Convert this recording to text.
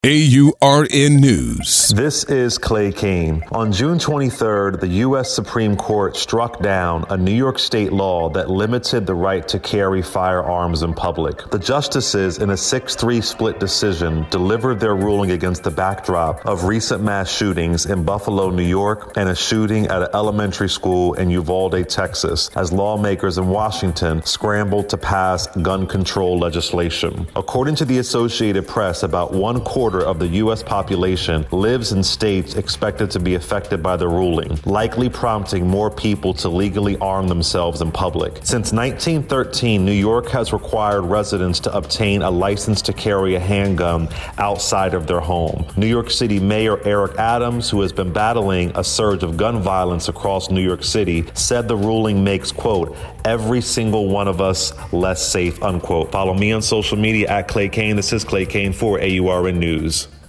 AURN News. This is Clay Kane. On June 23rd, the U.S. Supreme Court struck down a New York state law that limited the right to carry firearms in public. The justices, in a 6-3 split decision, delivered their ruling against the backdrop of recent mass shootings in Buffalo, New York, and a shooting at an elementary school in Uvalde, Texas, as lawmakers in Washington scrambled to pass gun control legislation. According to the Associated Press, about 1/4 of the U.S. population lives in states expected to be affected by the ruling, likely prompting more people to legally arm themselves in public. Since 1913, New York has required residents to obtain a license to carry a handgun outside of their home. New York City Mayor Eric Adams, who has been battling a surge of gun violence across New York City, said the ruling makes, quote, every single one of us less safe, unquote. Follow me on social media at Clay Kane. This is Clay Kane for AURN News.